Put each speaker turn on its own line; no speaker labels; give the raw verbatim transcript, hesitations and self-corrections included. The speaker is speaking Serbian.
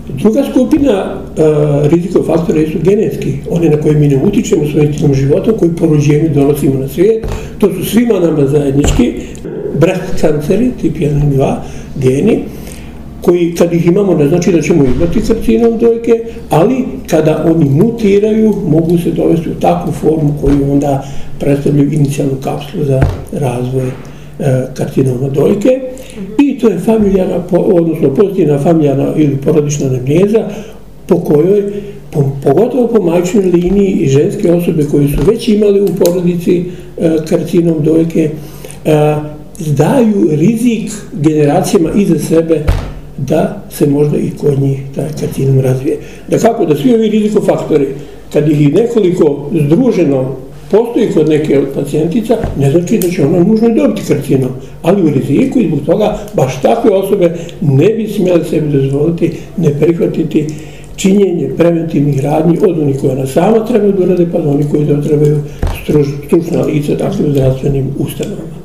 Druga skupina rizikov faktora su genetski, one na koje mi ne utičemo svojim stilom života, koji po rođenju donosimo na svijet. To su svima nama zajednički. Breast kanceri, tip jedan i dva, geni, koji kad ih imamo ne znači da ćemo imati karcinom dojke, ali kada oni mutiraju mogu se dovesti u takvu formu koju onda predstavljaju inicijalnu kapsulu za razvoj karcinoma dojke. I to je familijarna, odnosno pozitivna familijarna ili porodična anamneza po kojoj, pogotovo po majčinoj liniji i ženske osobe koji su već imali u porodici karcinom dojke, daju rizik generacijama iza sebe da se možda i kod njih taj karcinom razvije. Da kako da svi ovi rizikofaktori, kad ih nekoliko združeno postoji kod neke od pacijentica, ne znači da će ona nužno dobiti karcinom, ali u riziku i zbog toga baš takve osobe ne bi smjeli sebi dozvoliti, ne prihvatiti činjenje preventivnih radnji od onih koje ona sama treba da urade, pa do onih koji da trebaju stručna lica takvim zdravstvenim ustanovama.